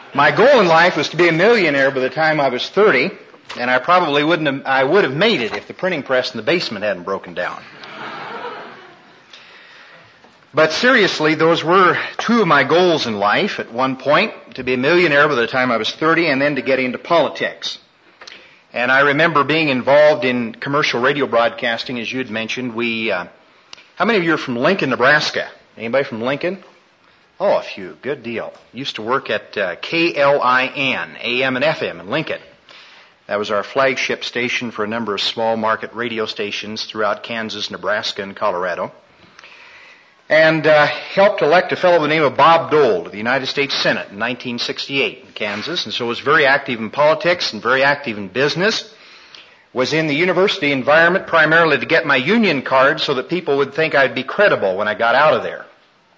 My goal in life was to be a millionaire by the time I was 30, and I would have made it if the printing press in the basement hadn't broken down. But seriously, those were two of my goals in life at one point, to be a millionaire by the time I was 30 and then to get into politics. And I remember being involved in commercial radio broadcasting, as you had mentioned. How many of you are from Lincoln, Nebraska? Anybody from Lincoln? Oh, a few. Good deal. Used to work at KLIN, AM and FM in Lincoln. That was our flagship station for a number of small market radio stations throughout Kansas, Nebraska, and Colorado. And helped elect a fellow by the name of Bob Dole to the United States Senate in 1968 in Kansas, and so was very active in politics and very active in business. Was in the university environment primarily to get my union card so that people would think I'd be credible when I got out of there.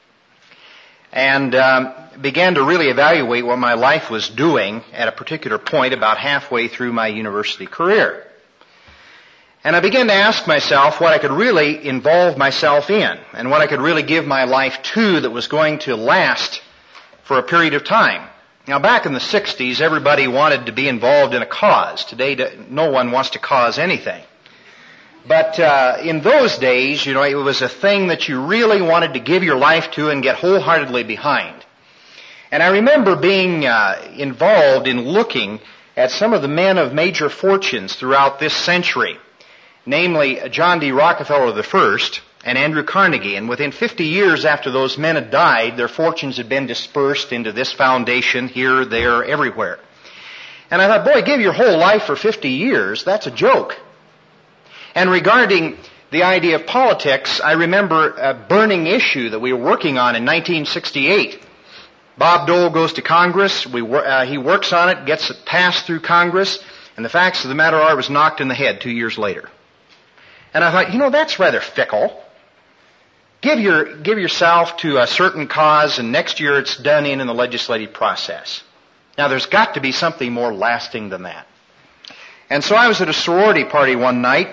And began to really evaluate what my life was doing at a particular point about halfway through my university career. And I began to ask myself what I could really involve myself in and what I could really give my life to that was going to last for a period of time. Now, back in the 60s, everybody wanted to be involved in a cause. Today, no one wants to cause anything. But in those days, it was a thing that you really wanted to give your life to and get wholeheartedly behind. And I remember being involved in looking at some of the men of major fortunes throughout this century, namely John D. Rockefeller I and Andrew Carnegie. And within 50 years after those men had died, their fortunes had been dispersed into this foundation here, there, everywhere. And I thought, boy, give your whole life for 50 years, that's a joke. And regarding the idea of politics, I remember a burning issue that we were working on in 1968. Bob Dole goes to Congress, he works on it, gets it passed through Congress, and the facts of the matter are I was knocked in the head 2 years later. And I thought, that's rather fickle. Give yourself to a certain cause, and next year it's done in the legislative process. Now, there's got to be something more lasting than that. And so I was at a sorority party one night,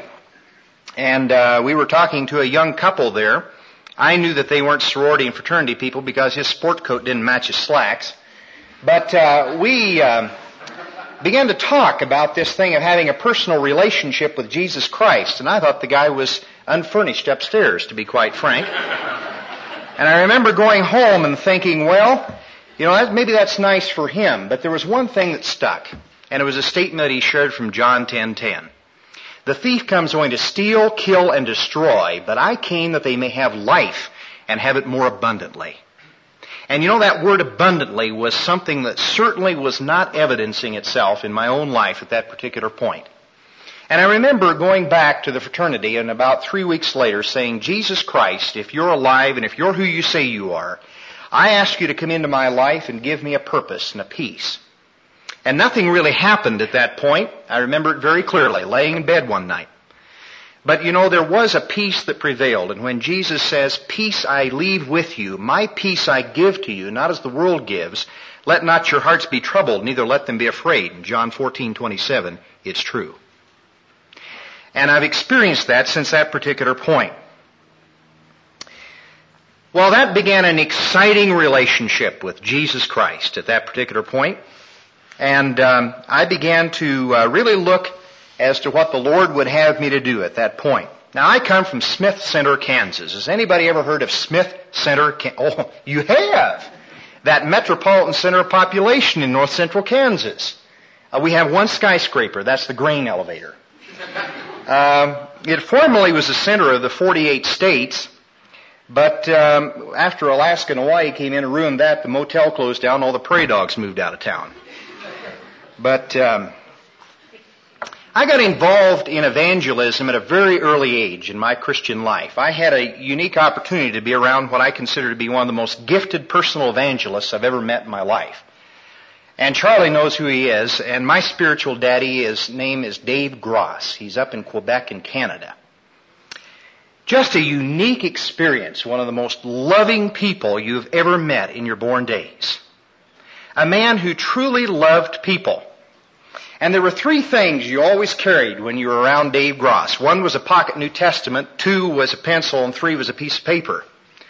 and we were talking to a young couple there. I knew that they weren't sorority and fraternity people because his sport coat didn't match his slacks. But we began to talk about this thing of having a personal relationship with Jesus Christ, and I thought the guy was unfurnished upstairs, to be quite frank. And I remember going home and thinking, well, maybe that's nice for him, but there was one thing that stuck, and it was a statement that he shared from John 10:10. The thief comes only to steal, kill, and destroy, but I came that they may have life and have it more abundantly. And that word abundantly was something that certainly was not evidencing itself in my own life at that particular point. And I remember going back to the fraternity and about 3 weeks later saying, Jesus Christ, if you're alive and if you're who you say you are, I ask you to come into my life and give me a purpose and a peace. And nothing really happened at that point. I remember it very clearly, laying in bed one night. But there was a peace that prevailed. And when Jesus says, peace I leave with you, my peace I give to you, not as the world gives, let not your hearts be troubled, neither let them be afraid. In John 14:27, it's true. And I've experienced that since that particular point. Well, that began an exciting relationship with Jesus Christ at that particular point. And I began to really look as to what the Lord would have me to do at that point. Now, I come from Smith Center, Kansas. Has anybody ever heard of Smith Center? Oh, you have! That metropolitan center of population in north central Kansas. We have one skyscraper. That's the grain elevator. It formerly was the center of the 48 states, but after Alaska and Hawaii came in and ruined that, the motel closed down, all the prairie dogs moved out of town. But I got involved in evangelism at a very early age in my Christian life. I had a unique opportunity to be around what I consider to be one of the most gifted personal evangelists I've ever met in my life. And Charlie knows who he is, and my spiritual daddy, his name is Dave Gross. He's up in Quebec in Canada. Just a unique experience, one of the most loving people you've ever met in your born days. A man who truly loved people. And there were three things you always carried when you were around Dave Gross. One was a pocket New Testament, two was a pencil, and three was a piece of paper.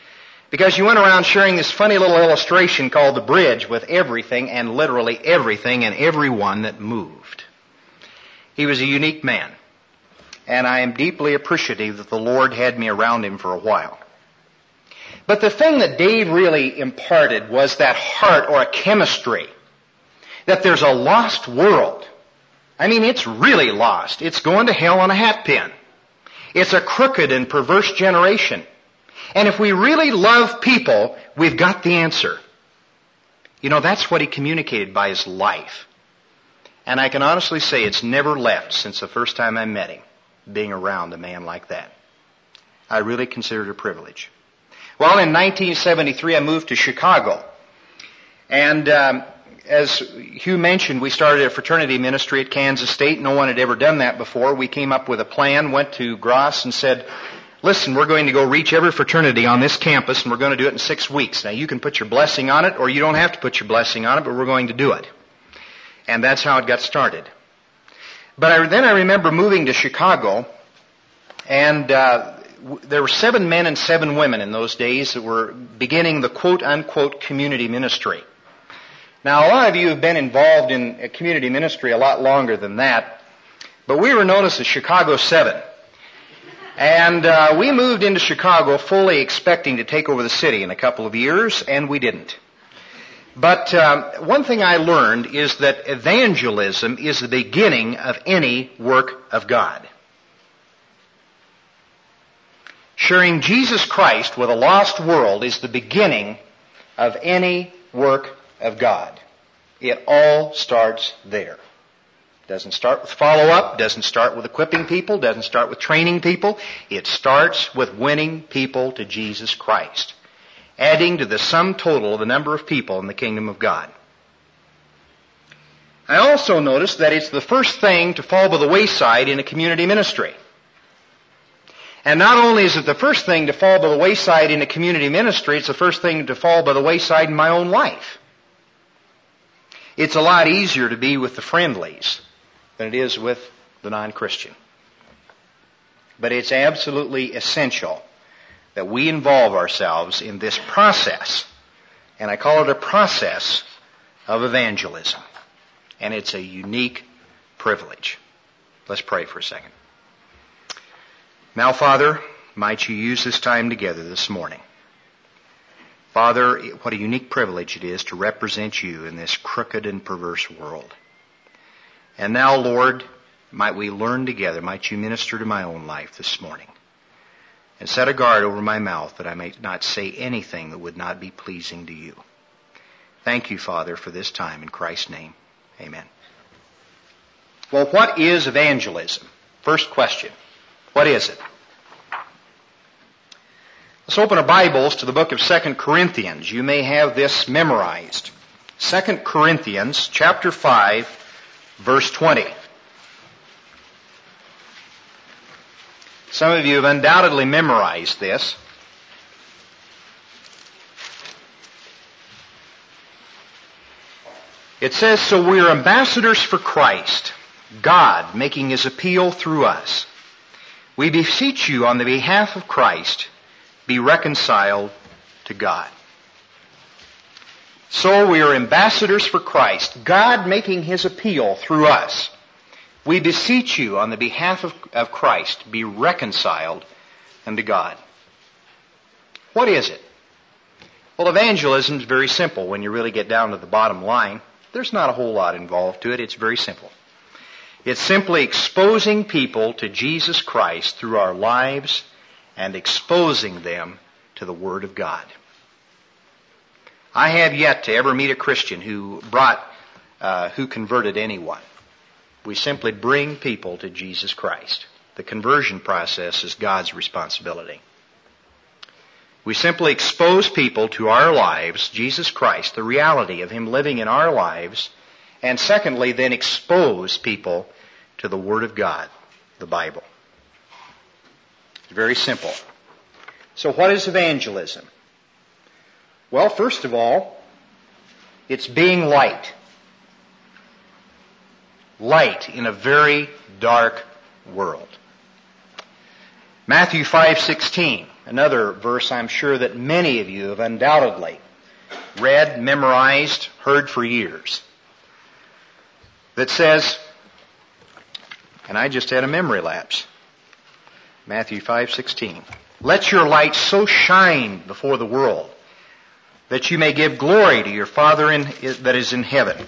because you went around sharing this funny little illustration called the bridge with everything and literally everything and everyone that moved. He was a unique man, and I am deeply appreciative that the Lord had me around him for a while. But the thing that Dave really imparted was that heart or a chemistry, that there's a lost world. I mean, it's really lost. It's going to hell on a hat pin. It's a crooked and perverse generation. And if we really love people, we've got the answer. You know, that's what he communicated by his life. And I can honestly say it's never left since the first time I met him, being around a man like that. I really consider it a privilege. Well, in 1973, I moved to Chicago. And as Hugh mentioned, we started a fraternity ministry at Kansas State. No one had ever done that before. We came up with a plan, went to Gross and said, listen, we're going to go reach every fraternity on this campus, and we're going to do it in 6 weeks. Now, you can put your blessing on it, or you don't have to put your blessing on it, but we're going to do it. And that's how it got started. But then I remember moving to Chicago, and there were 7 men and 7 women in those days that were beginning the quote-unquote community ministry. Now, a lot of you have been involved in a community ministry a lot longer than that, but we were known as the Chicago 7. And we moved into Chicago fully expecting to take over the city in a couple of years, and we didn't. But one thing I learned is that evangelism is the beginning of any work of God. Sharing Jesus Christ with a lost world is the beginning of any work of God. It all starts there. Doesn't start with follow-up, doesn't start with equipping people, doesn't start with training people. It starts with winning people to Jesus Christ, adding to the sum total of the number of people in the kingdom of God. I also noticed that it's the first thing to fall by the wayside in a community ministry. And not only is it the first thing to fall by the wayside in a community ministry, it's the first thing to fall by the wayside in my own life. It's a lot easier to be with the friendlies than it is with the non-Christian. But it's absolutely essential that we involve ourselves in this process, and I call it a process of evangelism. And it's a unique privilege. Let's pray for a second. Now, Father, might you use this time together this morning. Father, what a unique privilege it is to represent you in this crooked and perverse world. And now, Lord, might we learn together, might you minister to my own life this morning, and set a guard over my mouth that I may not say anything that would not be pleasing to you. Thank you, Father, for this time. In Christ's name, amen. Well, what is evangelism? First question. What is it? Let's open our Bibles to the book of 2 Corinthians. You may have this memorized. 2 Corinthians chapter 5, verse 20. Some of you have undoubtedly memorized this. It says, so we are ambassadors for Christ, God making his appeal through us. We beseech you on the behalf of Christ, be reconciled to God. So we are ambassadors for Christ, God making his appeal through us. We beseech you on the behalf of Christ, be reconciled unto God. What is it? Well, evangelism is very simple when you really get down to the bottom line. There's not a whole lot involved to it. It's very simple. It's simply exposing people to Jesus Christ through our lives and exposing them to the Word of God. I have yet to ever meet a Christian who converted anyone. We simply bring people to Jesus Christ. The conversion process is God's responsibility. We simply expose people to our lives, Jesus Christ, the reality of him living in our lives, and secondly, then expose people to the Word of God, the Bible. It's very simple. So what is evangelism? Well, first of all, it's being light. Light in a very dark world. Matthew 5:16, another verse I'm sure that many of you have undoubtedly read, memorized, heard for years, that says, and I just had a memory lapse, Matthew 5:16, "Let your light so shine before the world that you may give glory to your Father that is in heaven."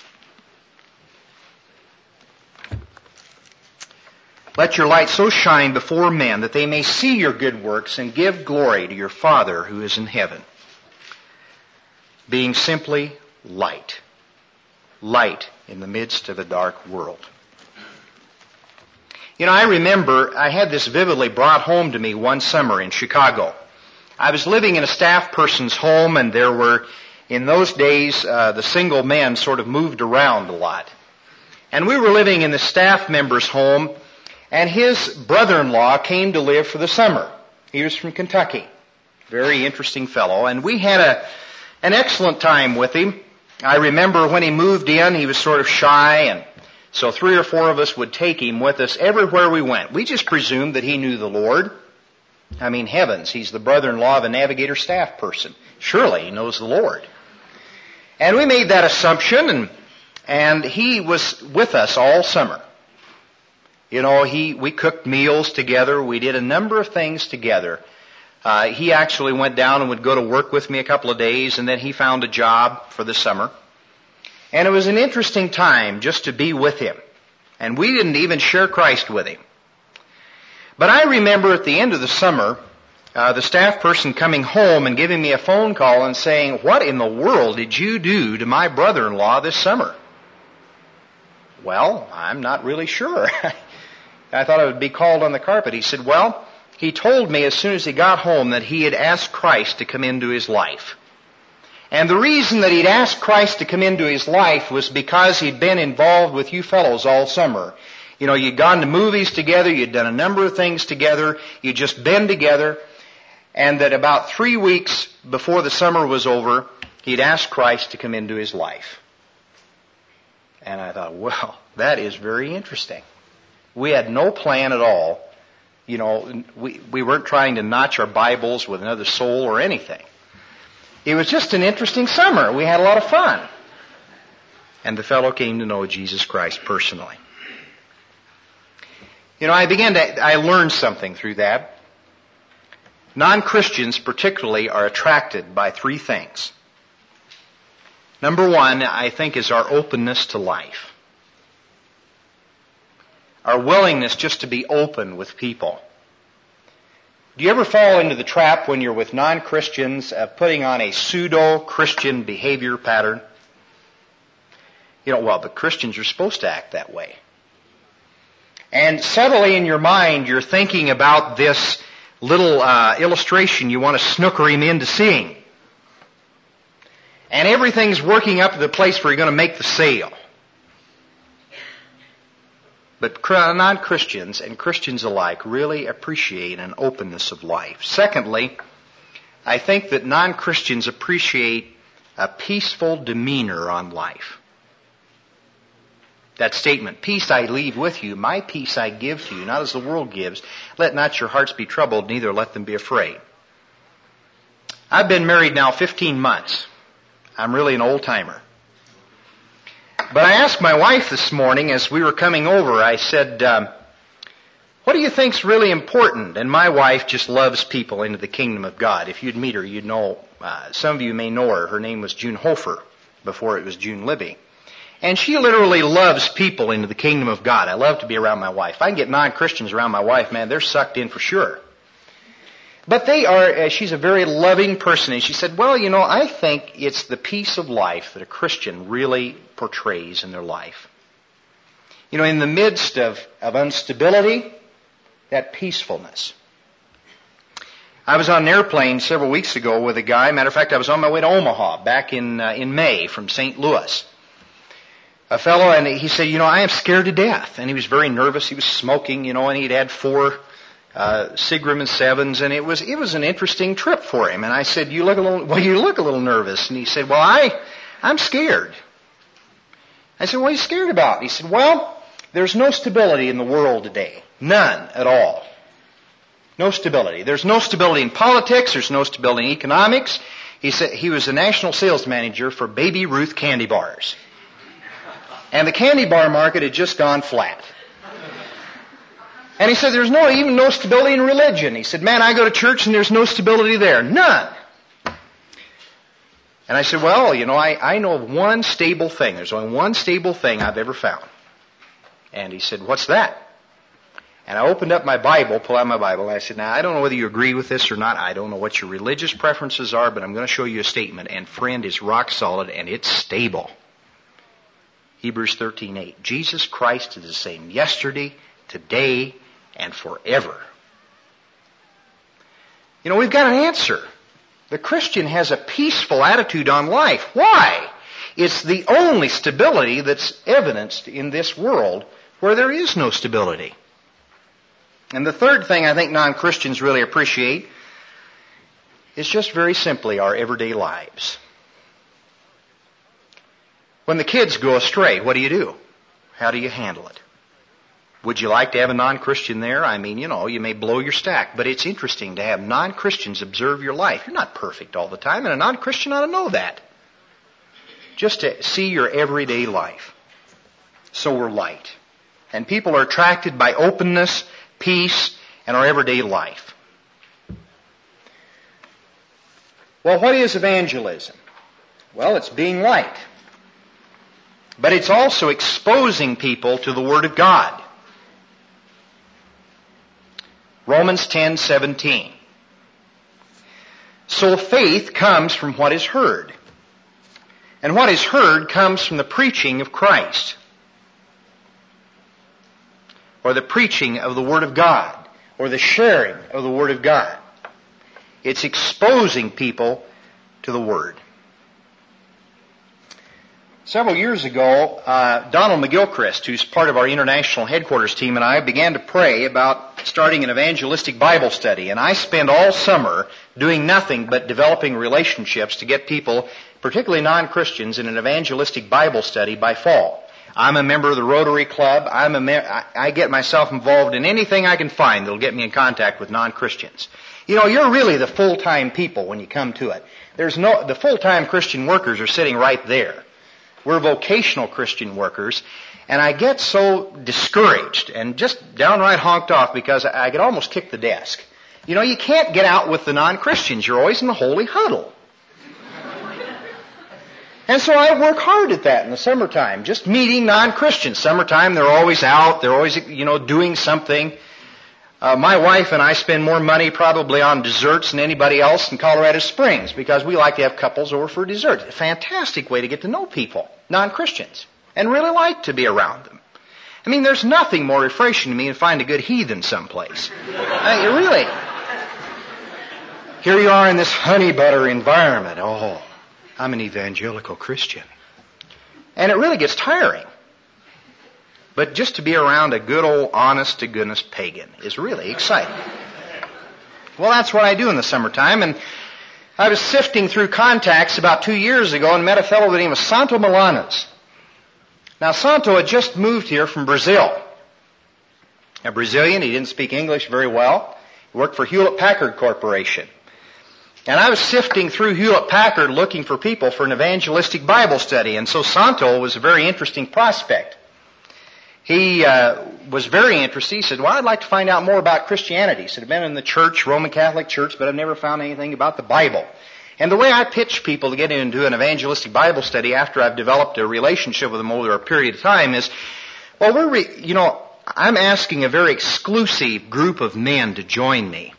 Let your light so shine before men that they may see your good works and give glory to your Father who is in heaven. Being simply light. Light in the midst of a dark world. You know, I remember I had this vividly brought home to me one summer in Chicago. I was living in a staff person's home, and there were, in those days, the single men sort of moved around a lot. And we were living in the staff member's home, and his brother-in-law came to live for the summer. He was from Kentucky. Very interesting fellow. And we had an excellent time with him. I remember when he moved in, he was sort of shy, and so 3 or 4 of us would take him with us everywhere we went. We just presumed that he knew the Lord. I mean, heavens, he's the brother-in-law of a navigator staff person. Surely he knows the Lord. And we made that assumption, and he was with us all summer. You know, we cooked meals together. We did a number of things together. He actually went down and would go to work with me a couple of days, and then he found a job for the summer. And it was an interesting time just to be with him. And we didn't even share Christ with him. But I remember at the end of the summer, the staff person coming home and giving me a phone call and saying, "What in the world did you do to my brother-in-law this summer?" Well, I'm not really sure. I thought I would be called on the carpet. He said, "Well, he told me as soon as he got home that he had asked Christ to come into his life. And the reason that he'd asked Christ to come into his life was because he'd been involved with you fellows all summer. You know, you'd gone to movies together, you'd done a number of things together, you'd just been together, and that about 3 weeks before the summer was over, he'd asked Christ to come into his life." And I thought, well, that is very interesting. We had no plan at all. You know, we weren't trying to notch our Bibles with another soul or anything. It was just an interesting summer. We had a lot of fun. And the fellow came to know Jesus Christ personally. You know, I learned something through that. Non-Christians particularly are attracted by 3 things. Number 1, I think, is our openness to life. Our willingness just to be open with people. Do you ever fall into the trap when you're with non-Christians of putting on a pseudo-Christian behavior pattern? You know, well, the Christians are supposed to act that way. And subtly in your mind, you're thinking about this little illustration you want to snooker him into seeing. And everything's working up to the place where you're going to make the sale. But non-Christians and Christians alike really appreciate an openness of life. Secondly, I think that non-Christians appreciate a peaceful demeanor on life. That statement, "Peace I leave with you, my peace I give to you, not as the world gives. Let not your hearts be troubled, neither let them be afraid." I've been married now 15 months. I'm really an old-timer. But I asked my wife this morning as we were coming over, I said, "What do you think's really important?" And my wife just loves people into the kingdom of God. If you'd meet her, you'd know, some of you may know her. Her name was June Hofer before it was June Libby. And she literally loves people into the kingdom of God. I love to be around my wife. If I can get non-Christians around my wife, man, they're sucked in for sure. But she's a very loving person. And she said, "Well, you know, I think it's the peace of life that a Christian really portrays in their life. You know, in the midst of instability, that peacefulness." I was on an airplane several weeks ago with a guy. Matter of fact, I was on my way to Omaha back in May from St. Louis. A fellow, and he said, "You know, I am scared to death." And he was very nervous. He was smoking, you know, and he'd had 4 Seagram and 7s, and it was an interesting trip for him. And I said, you look a little nervous." And he said, "Well, I'm scared." I said, "What are you scared about?" He said, "Well, there's no stability in the world today. None at all. No stability. There's no stability in politics. There's no stability in economics. He said he was the national sales manager for Baby Ruth candy bars. And the candy bar market had just gone flat. And he said there's even no stability in religion. He said, man, I go to church and there's no stability there. None. And I said, well, I know of one stable thing. There's only one stable thing I've ever found. And he said, what's that? And I opened up my Bible, pulled out my Bible, and I said, now, I don't know whether you agree with this or not. I don't know what your religious preferences are, but I'm going to show you a statement. And friend, it's rock solid and it's stable. Hebrews 13:8. Jesus Christ is the same yesterday, today, and forever. We've got an answer. The Christian has a peaceful attitude on life. Why? It's the only stability that's evidenced in this world where there is no stability. And the third thing I think non-Christians really appreciate is just very simply our everyday lives. When the kids go astray, what do? How do you handle it? Would you like to have a non-Christian there? I mean, you may blow your stack, but it's interesting to have non-Christians observe your life. You're not perfect all the time, and a non-Christian ought to know that. Just to see your everyday life. So we're light. And people are attracted by openness, peace, and our everyday life. Well, what is evangelism? Well, it's being light. But it's also exposing people to the Word of God. Romans 10:17. So faith comes from what is heard. And what is heard comes from the preaching of Christ. Or the preaching of the Word of God. Or the sharing of the Word of God. It's exposing people to the Word. Several years ago, Donald McGilchrist, who's part of our international headquarters team, and I began to pray about starting an evangelistic Bible study. And I spent all summer doing nothing but developing relationships to get people, particularly non-Christians, in an evangelistic Bible study by fall. I'm a member of the Rotary Club. I get myself involved in anything I can find that'll get me in contact with non-Christians. You're really the full-time people when you come to it. The full-time Christian workers are sitting right there. We're vocational Christian workers, and I get so discouraged and just downright honked off because I could almost kick the desk. You can't get out with the non-Christians. You're always in the holy huddle. And so I work hard at that in the summertime, just meeting non-Christians. Summertime, they're always out. They're always, doing something. My wife and I spend more money probably on desserts than anybody else in Colorado Springs because we like to have couples over for dessert. It's a fantastic way to get to know people, non-Christians, and really like to be around them. I mean, there's nothing more refreshing to me than find a good heathen someplace. Really. Here you are in this honey butter environment. Oh, I'm an evangelical Christian. And it really gets tiring. But just to be around a good old honest-to-goodness pagan is really exciting. Well, that's what I do in the summertime. And I was sifting through contacts about 2 years ago and met a fellow by the name of Santo Malanas. Now, Santo had just moved here from Brazil. A Brazilian, he didn't speak English very well. He worked for Hewlett-Packard Corporation. And I was sifting through Hewlett-Packard looking for people for an evangelistic Bible study. And so Santo was a very interesting prospect. He was very interested. He said, well, I'd like to find out more about Christianity. He said, I've been in the church, Roman Catholic Church, but I've never found anything about the Bible. And the way I pitch people to get into an evangelistic Bible study after I've developed a relationship with them over a period of time is, well, I'm asking a very exclusive group of men to join me.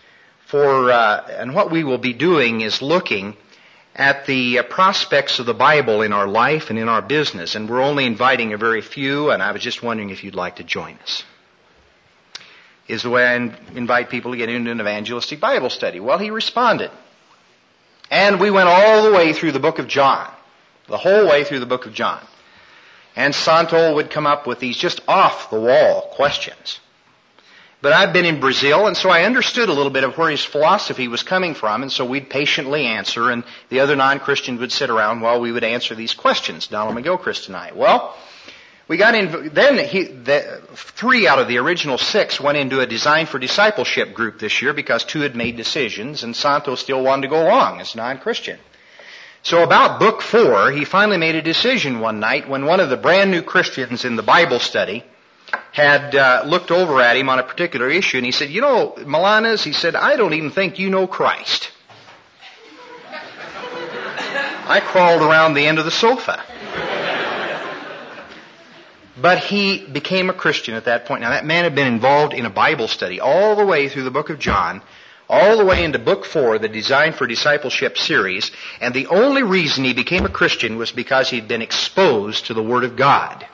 And what we will be doing is looking at the prospects of the Bible in our life and in our business. And we're only inviting a very few, and I was just wondering if you'd like to join us. Is the way I invite people to get into an evangelistic Bible study. Well, he responded. And we went all the way through the book of John. The whole way through the book of John. And Santo would come up with these just off-the-wall questions. But I've been in Brazil, and so I understood a little bit of where his philosophy was coming from, and so we'd patiently answer, and the other non-Christians would sit around while we would answer these questions, Donald McGilchrist and I. Well, We got in, then 3 out of the original 6 went into a Design for Discipleship group this year because 2 had made decisions, and Santo still wanted to go along as a non-Christian. So about book 4, he finally made a decision one night when one of the brand new Christians in the Bible study had looked over at him on a particular issue, and he said, "You know, Malanas," he said, "I don't even think you know Christ." I crawled around the end of the sofa. But he became a Christian at that point. Now, that man had been involved in a Bible study all the way through the book of John, all the way into book 4, the Design for Discipleship series, and the only reason he became a Christian was because he'd been exposed to the Word of God.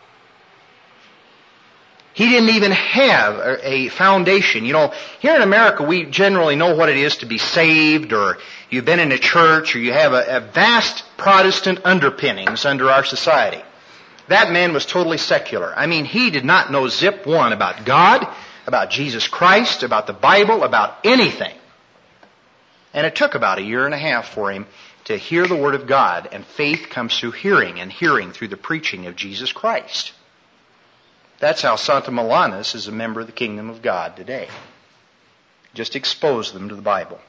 He didn't even have a foundation. You know, here in America, we generally know what it is to be saved, or you've been in a church, or you have a vast Protestant underpinnings under our society. That man was totally secular. I mean, he did not know zip one about God, about Jesus Christ, about the Bible, about anything. And it took about 1.5 years for him to hear the Word of God, and faith comes through hearing, and hearing through the preaching of Jesus Christ. That's how Santo Malanas is a member of the kingdom of God today. Just expose them to the Bible.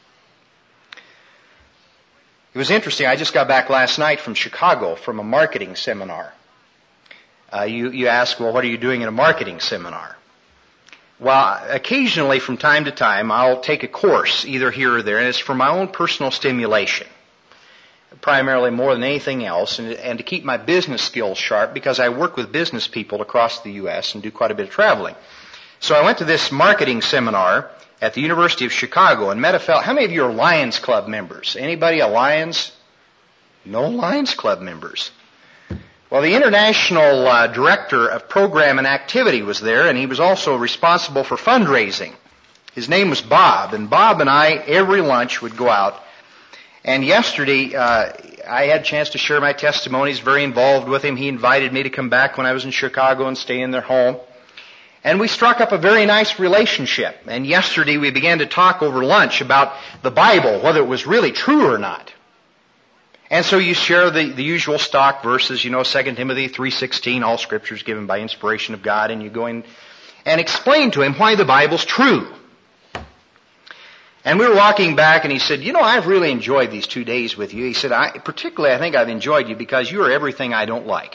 It was interesting. I just got back last night from Chicago from a marketing seminar. You ask, well, what are you doing in a marketing seminar? Well, occasionally from time to time, I'll take a course, either here or there, and it's for my own personal stimulation, primarily more than anything else, and to keep my business skills sharp, because I work with business people across the U.S. and do quite a bit of traveling. So I went to this marketing seminar at the University of Chicago and met a fellow. How many of you are Lions Club members? Anybody a Lions? No Lions Club members. Well, the international director of program and activity was there, and he was also responsible for fundraising. His name was Bob, and Bob and I, every lunch, would go out. And yesterday, I had a chance to share my testimonies, very involved with him. He invited me to come back when I was in Chicago and stay in their home. And we struck up a very nice relationship. And yesterday we began to talk over lunch about the Bible, whether it was really true or not. And so you share the usual stock verses, 2 Timothy 3:16, all Scripture is given by inspiration of God, and you go in and explain to him why the Bible's true. And we were walking back, and he said, I've really enjoyed these 2 days with you. He said, particularly I think I've enjoyed you because you are everything I don't like.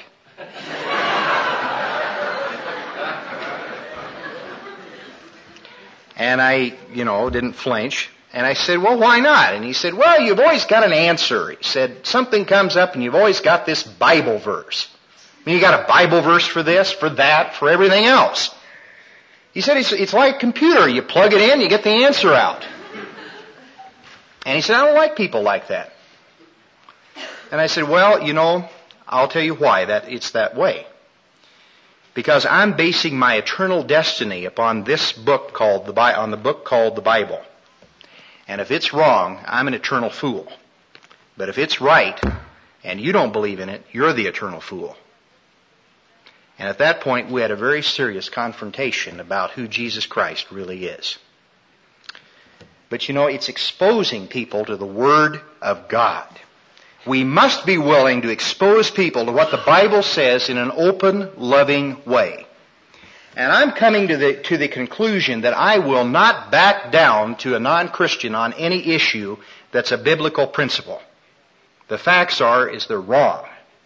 And I, didn't flinch. And I said, well, why not? And he said, well, you've always got an answer. He said, something comes up and you've always got this Bible verse. I mean, you got a Bible verse for this, for that, for everything else. He said, it's like a computer. You plug it in, you get the answer out. And he said, I don't like people like that. And I said, well, I'll tell you why it's that way. Because I'm basing my eternal destiny upon this book called the Bible. And if it's wrong, I'm an eternal fool. But if it's right, and you don't believe in it, you're the eternal fool. And at that point, we had a very serious confrontation about who Jesus Christ really is. But it's exposing people to the Word of God. We must be willing to expose people to what the Bible says in an open, loving way. And I'm coming to the conclusion that I will not back down to a non-Christian on any issue that's a biblical principle. The facts is they're wrong.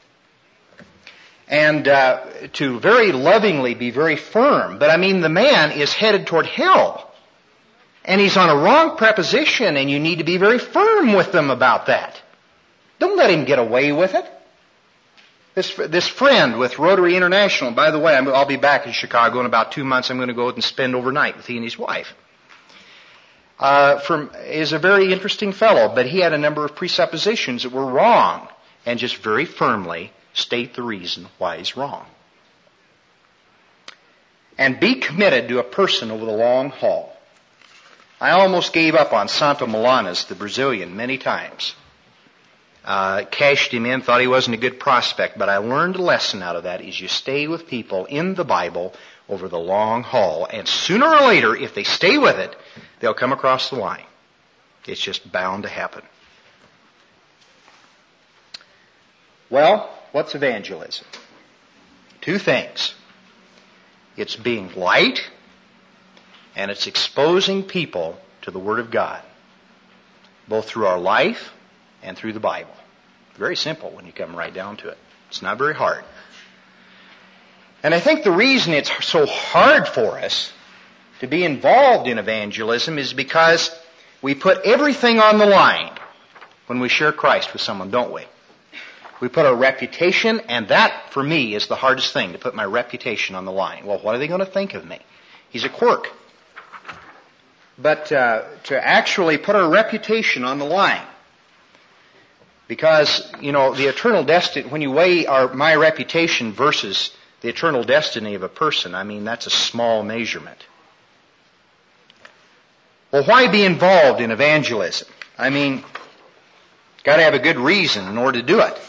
And to very lovingly be very firm. But the man is headed toward hell. And he's on a wrong preposition, and you need to be very firm with them about that. Don't let him get away with it. This friend with Rotary International, by the way, I'll be back in Chicago in about 2 months. I'm going to go and spend overnight with he and his wife. Is a very interesting fellow, but he had a number of presuppositions that were wrong, and just very firmly state the reason why he's wrong. And be committed to a person over the long haul. I almost gave up on Santo Malanas, the Brazilian, many times. Cashed him in, thought he wasn't a good prospect, but I learned a lesson out of that is you stay with people in the Bible over the long haul, and sooner or later, if they stay with it, they'll come across the line. It's just bound to happen. Well, what's evangelism? two things. It's being light, and it's exposing people to the Word of God, both through our life and through the Bible. Very simple when you come right down to it. It's not very hard. And I think the reason it's so hard for us to be involved in evangelism is because we put everything on the line when we share Christ with someone, don't we? We put our reputation, and that, for me, is the hardest thing, to put my reputation on the line. Well, what are they going to think of me? He's a quirk. But to actually put our reputation on the line, because, the eternal destiny, when you weigh my reputation versus the eternal destiny of a person, that's a small measurement. Well, why be involved in evangelism? Got to have a good reason in order to do it.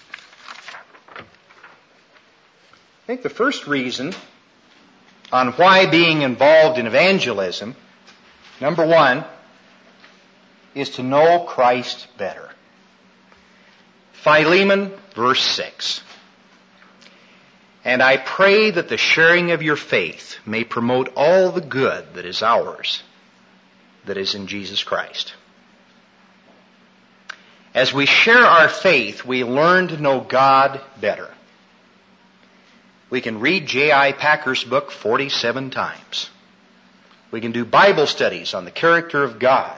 I think the first reason on why being involved in evangelism, number one, is to know Christ better. Philemon, verse 6. And I pray that the sharing of your faith may promote all the good that is ours, that is in Jesus Christ. As we share our faith, we learn to know God better. We can read J.I. Packer's book 47 times. We can do Bible studies on the character of God.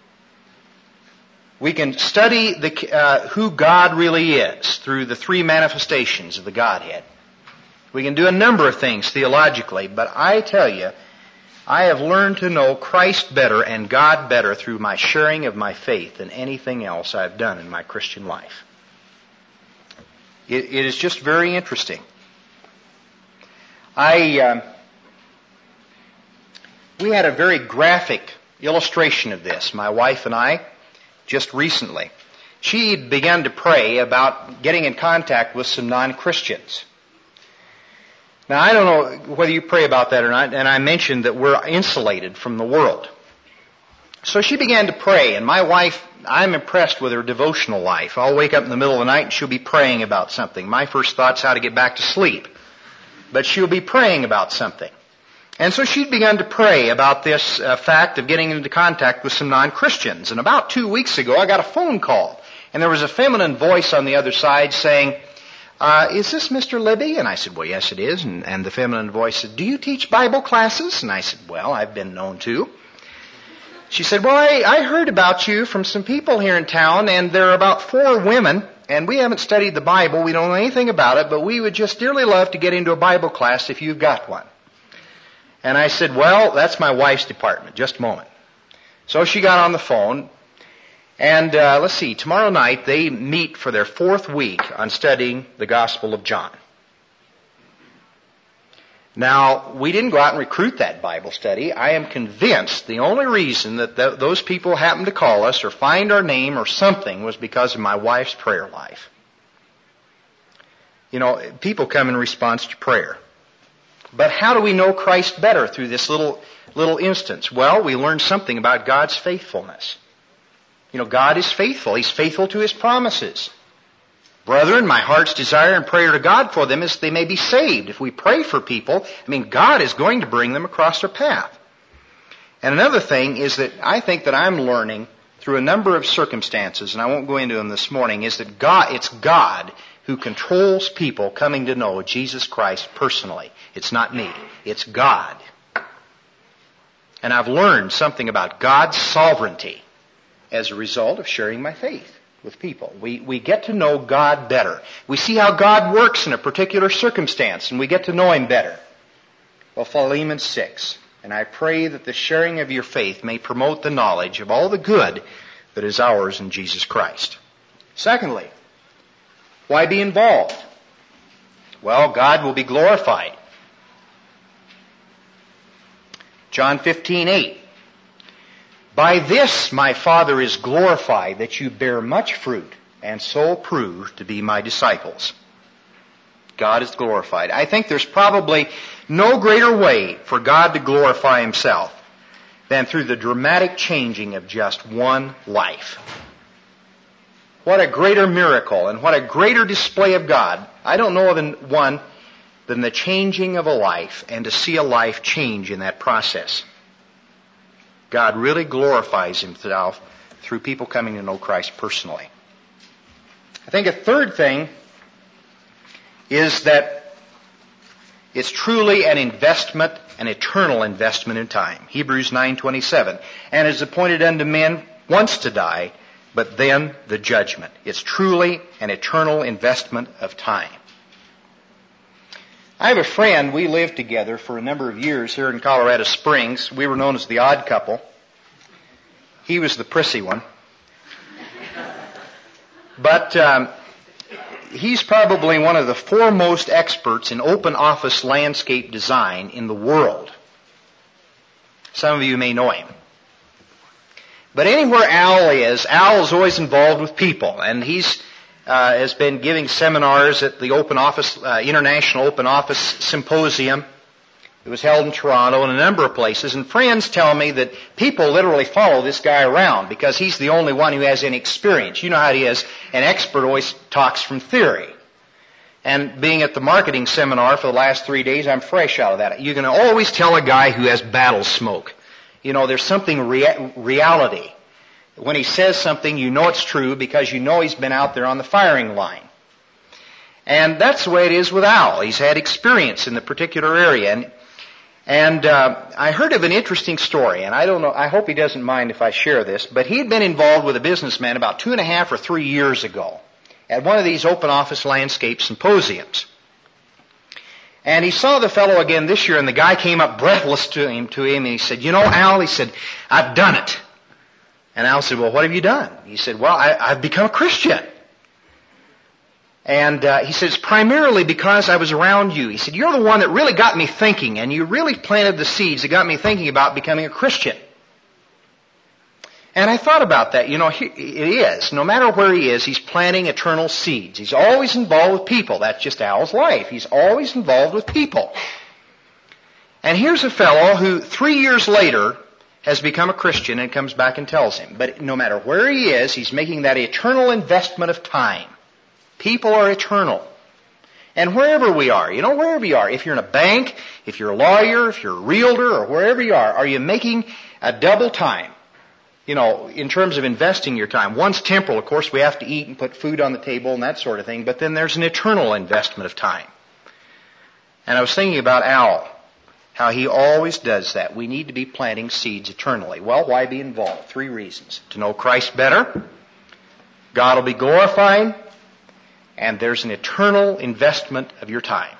We can study who God really is through the three manifestations of the Godhead. We can do a number of things theologically, but I tell you, I have learned to know Christ better and God better through my sharing of my faith than anything else I've done in my Christian life. It is just very interesting. We had a very graphic illustration of this, my wife and I, just recently. She began to pray about getting in contact with some non-Christians. Now, I don't know whether you pray about that or not, and I mentioned that we're insulated from the world. So she began to pray, and my wife, I'm impressed with her devotional life. I'll wake up in the middle of the night and she'll be praying about something. My first thought's how to get back to sleep. But she'll be praying about something. And so she'd begun to pray about this fact of getting into contact with some non-Christians. And about 2 weeks ago, I got a phone call. And there was a feminine voice on the other side saying, is this Mr. Libby? And I said, well, yes, it is. And the feminine voice said, do you teach Bible classes? And I said, well, I've been known to. She said, well, I heard about you from some people here in town, and there are about 4 women, and we haven't studied the Bible. We don't know anything about it, but we would just dearly love to get into a Bible class if you've got one. And I said, well, that's my wife's department. Just a moment. So she got on the phone, and let's see, tomorrow night they meet for their 4th week on studying the Gospel of John. Now, we didn't go out and recruit that Bible study. I am convinced the only reason that those people happened to call us or find our name or something was because of my wife's prayer life. People come in response to prayer. But how do we know Christ better through this little instance? Well, we learn something about God's faithfulness. God is faithful. He's faithful to His promises. Brethren, my heart's desire and prayer to God for them is they may be saved. If we pray for people, God is going to bring them across our path. And another thing is that I think that I'm learning through a number of circumstances, and I won't go into them this morning, is that it's God who controls people coming to know Jesus Christ personally. It's not me. It's God. And I've learned something about God's sovereignty as a result of sharing my faith with people. We get to know God better. We see how God works in a particular circumstance, and we get to know Him better. Well, Philemon 6, and I pray that the sharing of your faith may promote the knowledge of all the good that is ours in Jesus Christ. Secondly, why be involved? Well, God will be glorified. John 15:8. By this my Father is glorified, that you bear much fruit, and so prove to be my disciples. God is glorified. I think there's probably no greater way for God to glorify Himself than through the dramatic changing of just one life. What a greater miracle and what a greater display of God. I don't know of one than the changing of a life and to see a life change in that process. God really glorifies Himself through people coming to know Christ personally. I think a third thing is that it's truly an investment, an eternal investment in time. Hebrews 9:27. And it is appointed unto men once to die, but then the judgment. It's truly an eternal investment of time. I have a friend, we lived together for a number of years here in Colorado Springs. We were known as the odd couple. He was the prissy one. But he's probably one of the foremost experts in open office landscape design in the world. Some of you may know him. But anywhere Al is always involved with people, and he's has been giving seminars at the Open Office International Open Office Symposium. It was held in Toronto and a number of places, and friends tell me that people literally follow this guy around because he's the only one who has any experience. You know how it is. An expert always talks from theory. And being at the marketing seminar for the last 3 days, I'm fresh out of that. You can always tell a guy who has battle smoke. You know, there's something reality. When he says something, you know it's true because you know he's been out there on the firing line. And that's the way it is with Al. He's had experience in the particular area. And I heard of an interesting story, and I don't know, I hope he doesn't mind if I share this, but he had been involved with a businessman about 2.5 or 3 years ago at one of these open office landscape symposiums. And he saw the fellow again this year, and the guy came up breathless to him, and he said, "You know, Al," he said, "I've done it." And Al said, "Well, what have you done?" He said, "Well, I've become a Christian." And he said, "It's primarily because I was around you." He said, "You're the one that really got me thinking, and you really planted the seeds that got me thinking about becoming a Christian." And I thought about that. You know, it is. No matter where he is, he's planting eternal seeds. He's always involved with people. That's just Al's life. He's always involved with people. And here's a fellow who 3 years later has become a Christian and comes back and tells him. But no matter where he is, he's making that eternal investment of time. People are eternal. And wherever we are, you know, wherever you are, if you're in a bank, if you're a lawyer, if you're a realtor, or wherever you are you making a double time? You know, in terms of investing your time. One's temporal, of course, we have to eat and put food on the table and that sort of thing, but then there's an eternal investment of time. And I was thinking about Al, how he always does that. We need to be planting seeds eternally. Well, why be involved? 3 reasons. To know Christ better, God will be glorified, and there's an eternal investment of your time.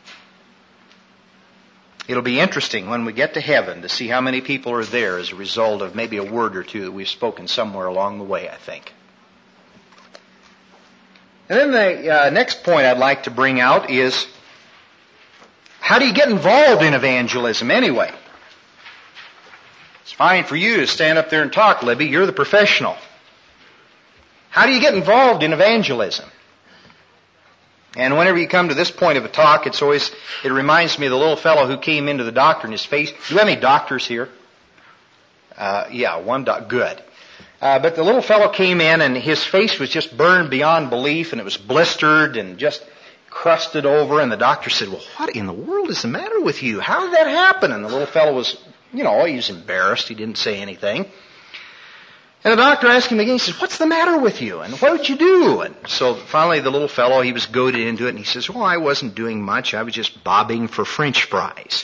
It'll be interesting when we get to heaven to see how many people are there as a result of maybe a word or two that we've spoken somewhere along the way, I think. And then the next point I'd like to bring out is, how do you get involved in evangelism anyway? It's fine for you to stand up there and talk, Libby. You're the professional. How do you get involved in evangelism? And whenever you come to this point of a talk, it reminds me of the little fellow who came into the doctor and his face. Do we have any doctors here? Yeah, one doctor. Good. But the little fellow came in and his face was just burned beyond belief, and it was blistered and just crusted over. And the doctor said, "Well, what in the world is the matter with you? How did that happen?" And the little fellow was, he was embarrassed. He didn't say anything. And the doctor asked him again, he says, "What's the matter with you? And what did you do?" And so finally the little fellow, he was goaded into it, and he says, "Well, I wasn't doing much. I was just bobbing for French fries."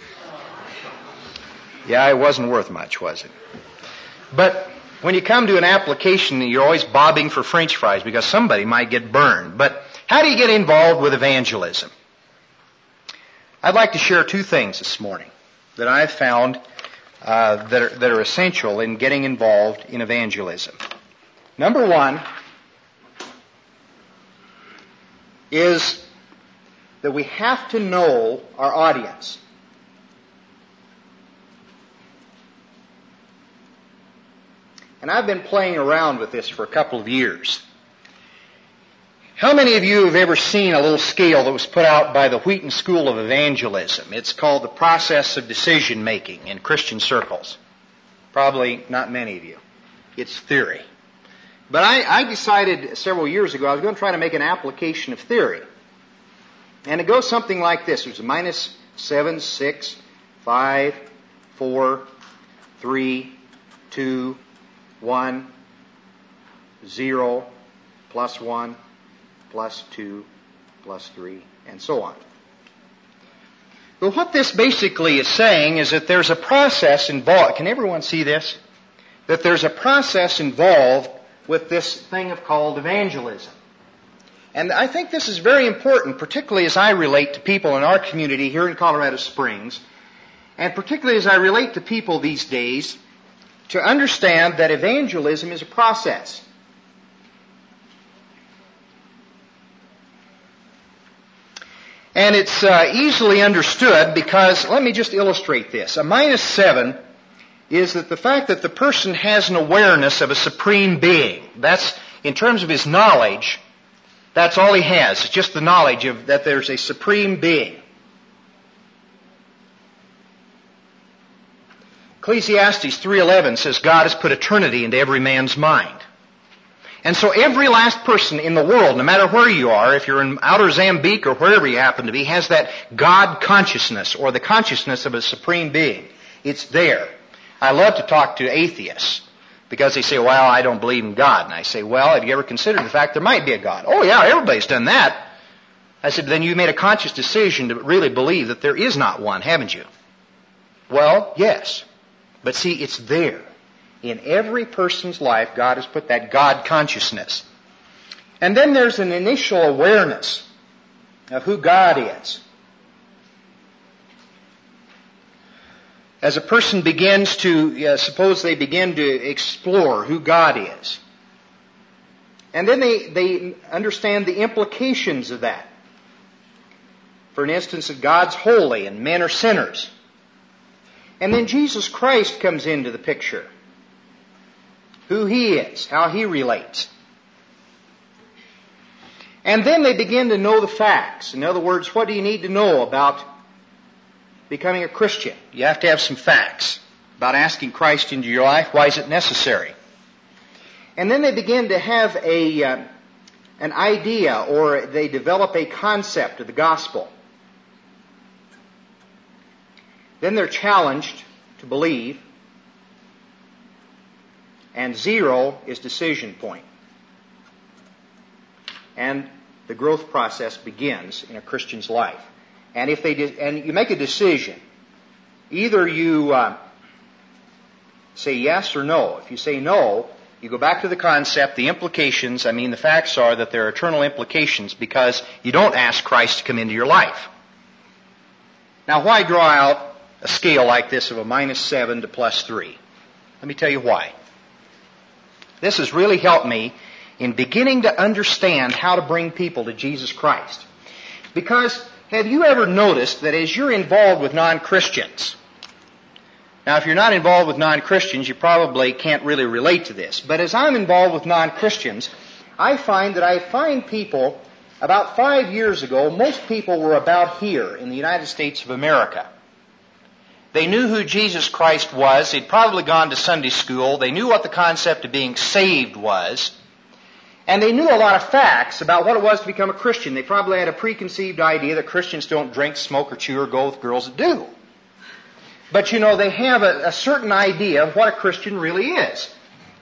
Yeah, it wasn't worth much, was it? But when you come to an application, you're always bobbing for French fries because somebody might get burned. But how do you get involved with evangelism? I'd like to share 2 things this morning that I've found that are essential in getting involved in evangelism. Number 1 is that we have to know our audience. And I've been playing around with this for a couple of years. How many of you have ever seen a little scale that was put out by the Wheaton School of Evangelism? It's called the Process of Decision Making in Christian Circles. Probably not many of you. It's theory. But I decided several years ago I was going to try to make an application of theory. And it goes something like this. There's a minus 7, 6, 5, 4, 3, 2, 1, 0, plus 1, plus 2, plus 3, and so on. But what this basically is saying is that there's a process involved. Can everyone see this? That there's a process involved with this thing called evangelism. And I think this is very important, particularly as I relate to people in our community here in Colorado Springs, and particularly as I relate to people these days, to understand that evangelism is a process. And it's easily understood because, let me just illustrate this. A minus 7 is that the fact that the person has an awareness of a supreme being. That's, in terms of his knowledge, that's all he has. It's just the knowledge of that there's a supreme being. Ecclesiastes 3:11 says God has put eternity into every man's mind. And so every last person in the world, no matter where you are, if you're in outer Zambique or wherever you happen to be, has that God consciousness or the consciousness of a supreme being. It's there. I love to talk to atheists because they say, well, I don't believe in God. And I say, well, have you ever considered the fact there might be a God? Oh yeah, everybody's done that. I said, then you made a conscious decision to really believe that there is not one, haven't you? Well, yes. But see, it's there. In every person's life, God has put that God consciousness. And then there's an initial awareness of who God is. As a person begins to, suppose they begin to explore who God is. And then they understand the implications of that. For instance, that God's holy and men are sinners. And then Jesus Christ comes into the picture. Who He is, how He relates. And then they begin to know the facts. In other words, what do you need to know about becoming a Christian? You have to have some facts about asking Christ into your life. Why is it necessary? And then they begin to have an idea, or they develop a concept of the gospel. Then they're challenged to believe. And 0 is decision point. And the growth process begins in a Christian's life. And if and you make a decision, either you say yes or no. If you say no, you go back to the concept, the implications. The facts are that there are eternal implications because you don't ask Christ to come into your life. Now, why draw out a scale like this of a minus 7 to plus 3? Let me tell you why. This has really helped me in beginning to understand how to bring people to Jesus Christ. Because have you ever noticed that as you're involved with non-Christians, now if you're not involved with non-Christians, you probably can't really relate to this, but as I'm involved with non-Christians, I find people, about 5 years ago, most people were about here in the United States of America. They knew who Jesus Christ was. They'd probably gone to Sunday school. They knew what the concept of being saved was. And they knew a lot of facts about what it was to become a Christian. They probably had a preconceived idea that Christians don't drink, smoke, or chew, or go with girls that do. But they have a certain idea of what a Christian really is.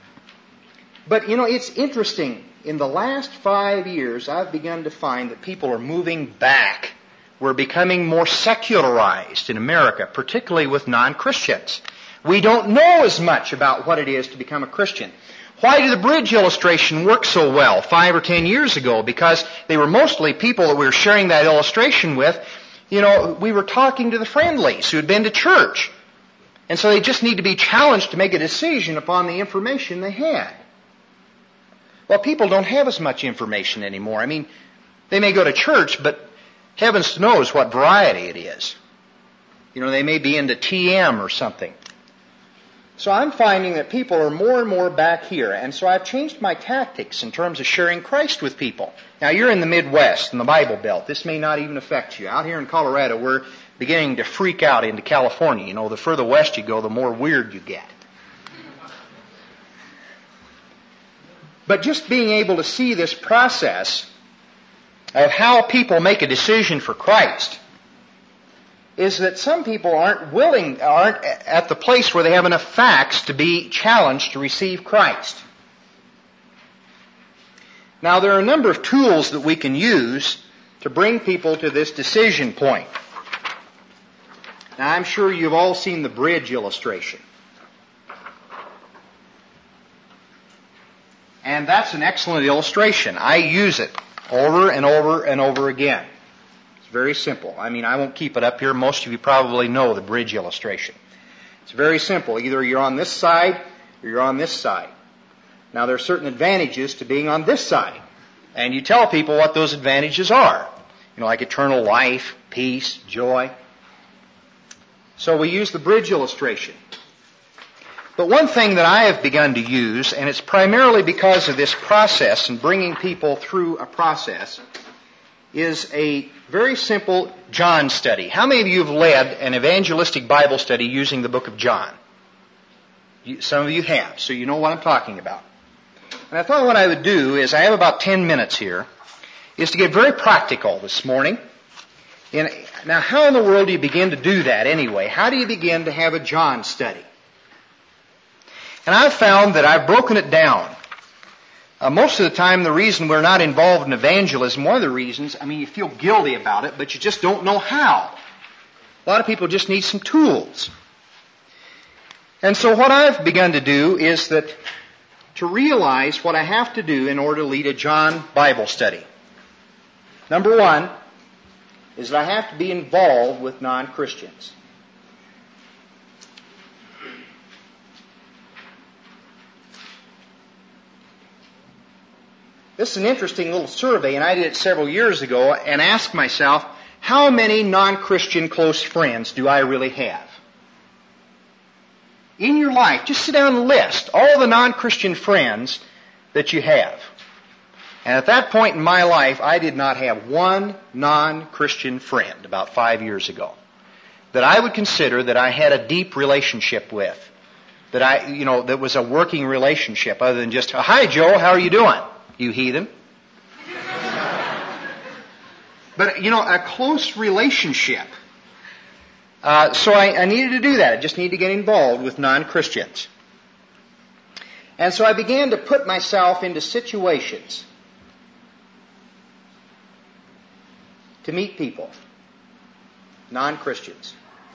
But it's interesting. In the last 5 years, I've begun to find that people are moving back. We're becoming more secularized in America, particularly with non-Christians. We don't know as much about what it is to become a Christian. Why did the bridge illustration work so well 5 or 10 years ago? Because they were mostly people that we were sharing that illustration with. We were talking to the friendlies who had been to church. And so they just need to be challenged to make a decision upon the information they had. Well, people don't have as much information anymore. They may go to church, but heavens knows what variety it is. They may be into TM or something. So I'm finding that people are more and more back here. And so I've changed my tactics in terms of sharing Christ with people. Now, you're in the Midwest, in the Bible Belt. This may not even affect you. Out here in Colorado, we're beginning to freak out into California. The further west you go, the more weird you get. But just being able to see this process of how people make a decision for Christ is that some people aren't at the place where they have enough facts to be challenged to receive Christ. Now, there are a number of tools that we can use to bring people to this decision point. Now, I'm sure you've all seen the bridge illustration. And that's an excellent illustration. I use it over and over and over again. It's very simple. I mean, I won't keep it up here. Most of you probably know the bridge illustration. It's very simple. Either you're on this side or you're on this side. Now, there are certain advantages to being on this side. And you tell people what those advantages are. You know, like eternal life, peace, joy. So we use the bridge illustration. But one thing that I have begun to use, and it's primarily because of this process and bringing people through a process, is a very simple John study. How many of you have led an evangelistic Bible study using the book of John? Some of you have, so you know what I'm talking about. And I thought what I would do is, I have about 10 minutes here, is to get very practical this morning. Now, how in the world do you begin to do that anyway? How do you begin to have a John study? And I've found that I've broken it down. Most of the time, the reason we're not involved in evangelism, one of the reasons, you feel guilty about it, but you just don't know how. A lot of people just need some tools. And so what I've begun to do is that to realize what I have to do in order to lead a John Bible study. Number one is that I have to be involved with non-Christians. This is an interesting little survey, and I did it several years ago, and asked myself, how many non-Christian close friends do I really have? In your life, just sit down and list all the non-Christian friends that you have. And at that point in my life, I did not have one non-Christian friend about 5 years ago that I would consider that I had a deep relationship with. That was a working relationship other than just, hi Joe, how are you doing? You heathen. But, a close relationship. So I needed to do that. I just needed to get involved with non-Christians. And so I began to put myself into situations to meet people, non-Christians.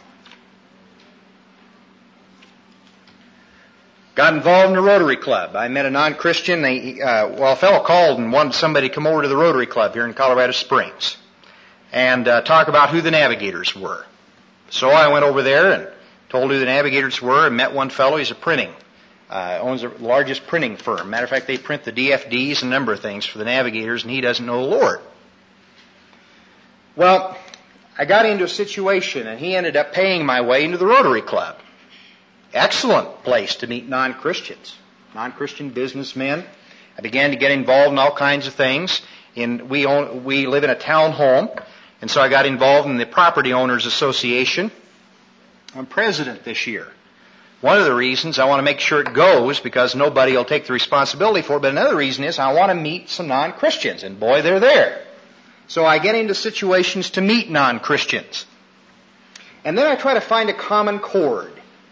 Got involved in a Rotary Club. I met a non-Christian. A fellow called and wanted somebody to come over to the Rotary Club here in Colorado Springs and talk about who the Navigators were. So I went over there and told who the Navigators were and met one fellow. He's owns the largest printing firm. Matter of fact, they print the DFDs and a number of things for the Navigators, and he doesn't know the Lord. Well, I got into a situation, and he ended up paying my way into the Rotary Club. Excellent place to meet non-Christians, non-Christian businessmen. I began to get involved in all kinds of things. We live in a town home, and so I got involved in the Property Owners Association. I'm president this year. One of the reasons I want to make sure it goes because nobody will take the responsibility for it, but another reason is I want to meet some non-Christians, and boy, they're there. So I get into situations to meet non-Christians. And then I try to find a common chord,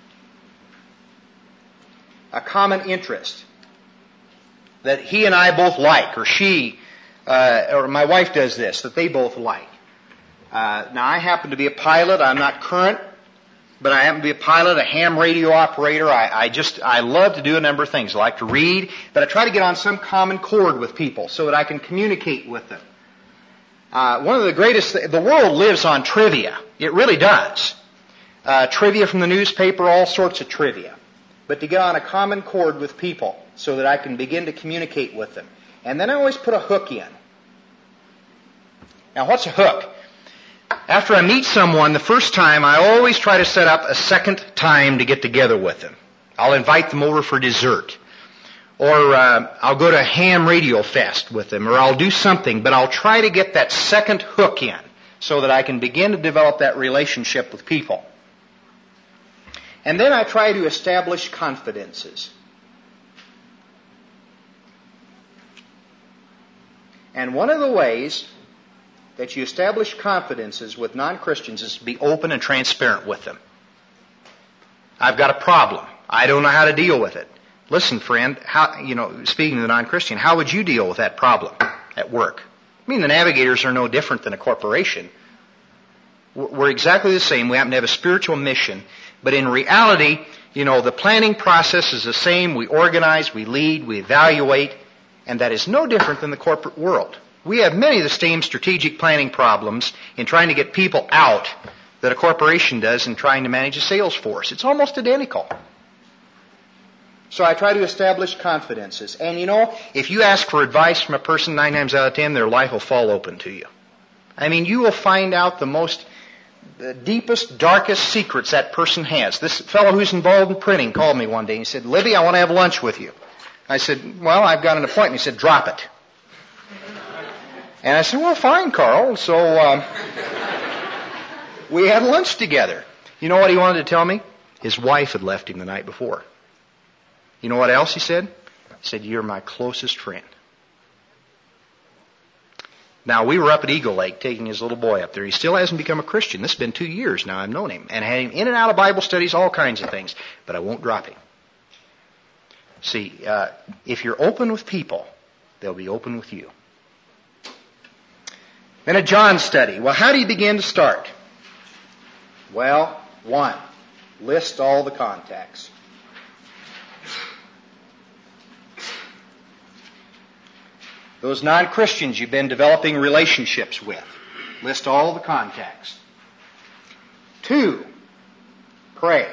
a common interest that he and I both like, or she, or my wife does this, that they both like. Now I happen to be a pilot. I'm not current, but I happen to be a pilot, a ham radio operator. I love to do a number of things. I like to read, but I try to get on some common chord with people so that I can communicate with them. One of the greatest, the world lives on trivia. It really does. Trivia from the newspaper, all sorts of trivia. But to get on a common chord with people so that I can begin to communicate with them. And then I always put a hook in. Now, what's a hook? After I meet someone the first time, I always try to set up a second time to get together with them. I'll invite them over for dessert. Or I'll go to Ham Radio Fest with them, or I'll do something, but I'll try to get that second hook in so that I can begin to develop that relationship with people. And then I try to establish confidences. And one of the ways that you establish confidences with non-Christians is to be open and transparent with them. I've got a problem. I don't know how to deal with it. Listen, friend, speaking to the non-Christian, how would you deal with that problem at work? I mean, the Navigators are no different than a corporation. We're exactly the same. We happen to have a spiritual mission. But in reality, the planning process is the same. We organize, we lead, we evaluate, and that is no different than the corporate world. We have many of the same strategic planning problems in trying to get people out that a corporation does in trying to manage a sales force. It's almost identical. So I try to establish confidences. And if you ask for advice from a person 9 times out of 10, their life will fall open to you. I mean, you will find out the deepest, darkest secrets that person has. This fellow who's involved in printing called me one day and he said, "Libby, I want to have lunch with you." I said, "Well, I've got an appointment." He said, "Drop it." And I said, "Well, fine, Carl." So we had lunch together. You know what he wanted to tell me? His wife had left him the night before. You know what else he said? He said, "You're my closest friend." Now, we were up at Eagle Lake taking his little boy up there. He still hasn't become a Christian. This has been 2 years now I've known him. And had him in and out of Bible studies, all kinds of things. But I won't drop him. See, if you're open with people, they'll be open with you. Then a John study. Well, how do you begin to start? Well, 1, list all the contacts. Those non-Christians you've been developing relationships with. List all the contacts. 2, pray.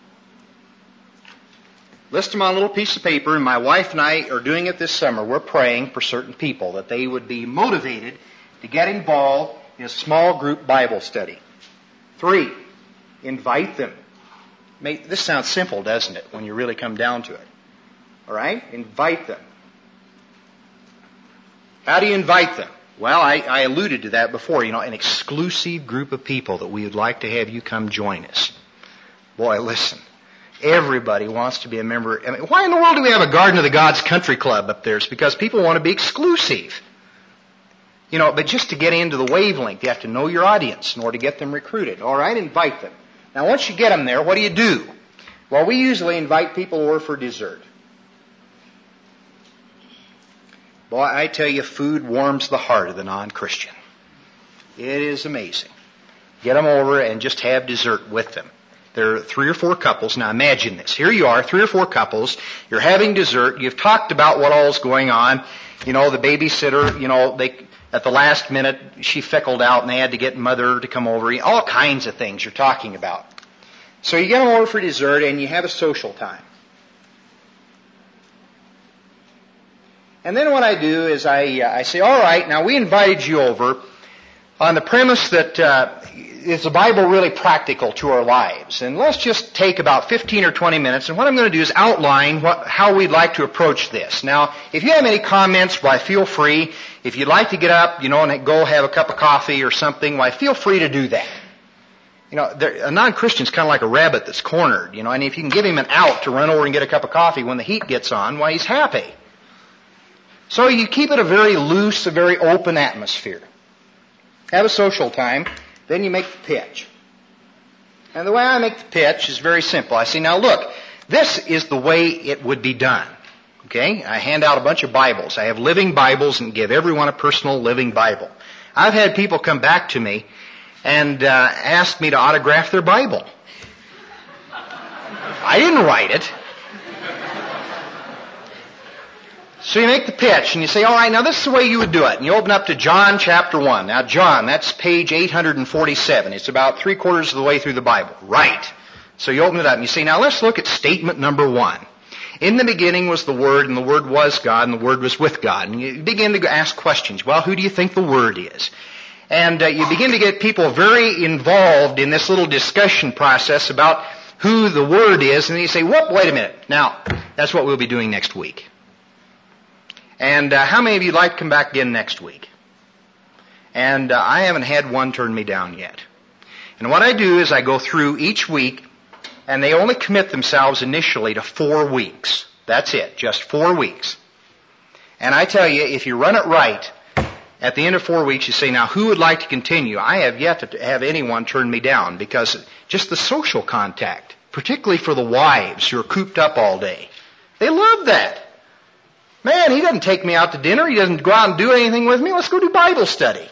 List them on a little piece of paper, and my wife and I are doing it this summer. We're praying for certain people that they would be motivated to get involved in a small group Bible study. 3, invite them. This sounds simple, doesn't it, when you really come down to it? All right? Invite them. How do you invite them? Well, I alluded to that before. An exclusive group of people that we would like to have you come join us. Boy, listen. Everybody wants to be a member. I mean, why in the world do we have a Garden of the Gods country club up there? It's because people want to be exclusive. But just to get into the wavelength, you have to know your audience in order to get them recruited. All right, invite them. Now, once you get them there, what do? Well, we usually invite people over for dessert. Boy, I tell you, food warms the heart of the non-Christian. It is amazing. Get them over and just have dessert with them. There are 3 or 4 couples. Now imagine this. Here you are, 3 or 4 couples. You're having dessert. You've talked about what all's going on. The babysitter, at the last minute, she fickled out and they had to get mother to come over. All kinds of things you're talking about. So you get them over for dessert and you have a social time. And then what I do is I say, all right, now we invited you over on the premise that is the Bible really practical to our lives? And let's just take about 15 or 20 minutes, and what I'm going to do is outline how we'd like to approach this. Now, if you have any comments, why, feel free. If you'd like to get up, and go have a cup of coffee or something, why, feel free to do that. A non-Christian's kind of like a rabbit that's cornered, and if you can give him an out to run over and get a cup of coffee when the heat gets on, why, he's happy. So you keep it a very loose, a very open atmosphere. Have a social time, then you make the pitch. And the way I make the pitch is very simple. I say, now look, this is the way it would be done. Okay? I hand out a bunch of Bibles. I have living Bibles and give everyone a personal living Bible. I've had people come back to me and ask me to autograph their Bible. I didn't write it. So you make the pitch and you say, all right, now this is the way you would do it. And you open up to John chapter 1. Now John, that's page 847. It's about 3/4 of the way through the Bible. Right. So you open it up and you say, now let's look at statement number 1. In the beginning was the Word, and the Word was God, and the Word was with God. And you begin to ask questions. Well, who do you think the Word is? And you begin to get people very involved in this little discussion process about who the Word is. And then you say, whoop, wait a minute. Now, that's what we'll be doing next week. And how many of you would like to come back again next week? And I haven't had one turn me down yet. And what I do is I go through each week, and they only commit themselves initially to 4 weeks. That's it, just 4 weeks. And I tell you, if you run it right, At the end of 4 weeks, you say, now who would like to continue? I have yet to have anyone turn me down, because just the social contact, particularly for the wives who are cooped up all day, they love that. Man, he doesn't take me out to dinner. He doesn't go out and do anything with me. Let's go do Bible study.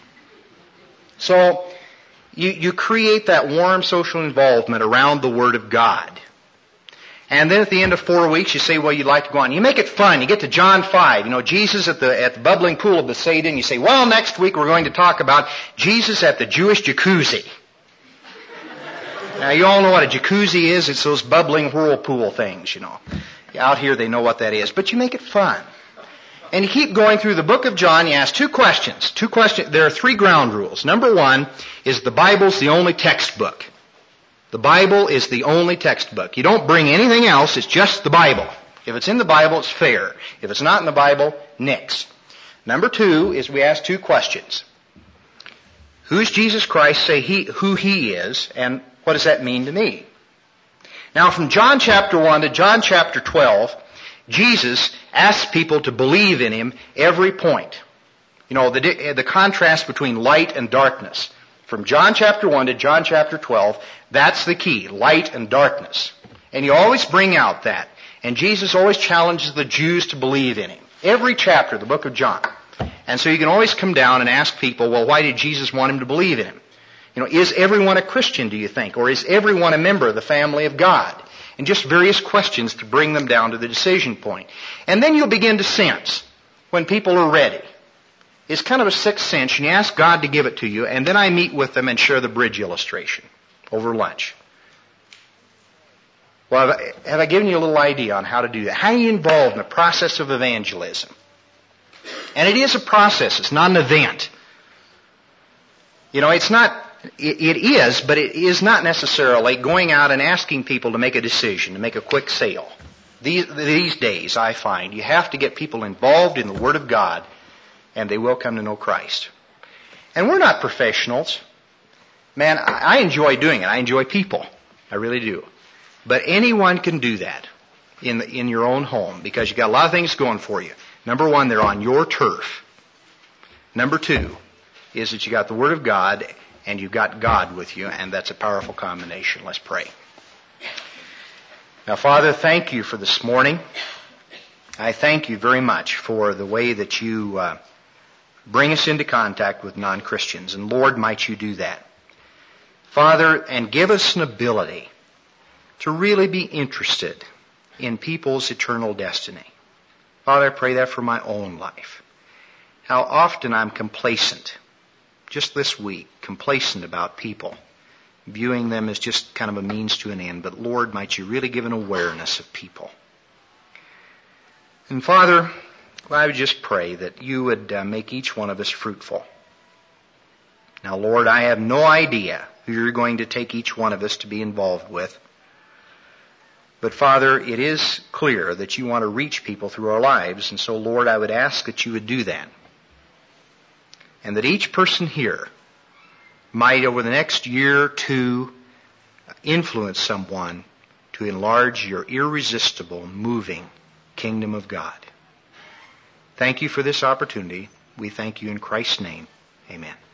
So you create that warm social involvement around the Word of God. And then at the end of 4 weeks, you say, well, you'd like to go on. You make it fun. You get to John 5. You know, Jesus at the bubbling pool of Bethsaida. And you say, well, next week we're going to talk about Jesus at the Jewish jacuzzi. Now, you all know what a jacuzzi is. It's those bubbling whirlpool things, you know. Out here, they know what that is. But you make it fun. And you keep going through the book of John. You ask two questions. There are 3 ground rules. Number 1 is the Bible's the only textbook. The Bible is the only textbook. You don't bring anything else. It's just the Bible. If it's in the Bible, it's fair. If it's not in the Bible, nix. Number 2 is we ask 2 questions. Who's Jesus Christ? Say who He is, and what does that mean to me? Now, from John chapter 1 to John chapter 12, Jesus asks people to believe in Him every point. You know, the contrast between light and darkness. From John chapter 1 to John chapter 12, that's the key, light and darkness. And you always bring out that. And Jesus always challenges the Jews to believe in Him. Every chapter of the book of John. And so you can always come down and ask people, well, why did Jesus want him to believe in Him? You know, is everyone a Christian, do you think? Or is everyone a member of the family of God? And just various questions to bring them down to the decision point. And then you'll begin to sense when people are ready. It's kind of a sixth sense, and you ask God to give it to you, and then I meet with them and share the bridge illustration over lunch. Well, have I given you a little idea on how to do that? How are you involved in the process of evangelism? And it is a process. It's not an event. You know, it's not, it is, but it is not necessarily going out and asking people to make a decision, to make a quick sale. These days, I find, you have to get people involved in the Word of God, and they will come to know Christ. And we're not professionals. Man, I enjoy doing it. I enjoy people. I really do. But anyone can do that in your own home, because you've got a lot of things going for you. Number 1, they're on your turf. Number 2 is that you got the Word of God and you've got God with you, and that's a powerful combination. Let's pray. Now, Father, thank you for this morning. I thank you very much for the way that you bring us into contact with non-Christians. And Lord, might you do that. Father, and give us an ability to really be interested in people's eternal destiny. Father, I pray that for my own life. How often I'm complacent, just this week, complacent about people, viewing them as just kind of a means to an end. But Lord, might you really give an awareness of people. And Father, I would just pray that you would make each one of us fruitful. Now, Lord, I have no idea who you're going to take each one of us to be involved with. But Father, it is clear that you want to reach people through our lives. And so, Lord, I would ask that you would do that. And that each person here might, over the next year or 2, influence someone to enlarge your irresistible, moving kingdom of God. Thank you for this opportunity. We thank you in Christ's name. Amen.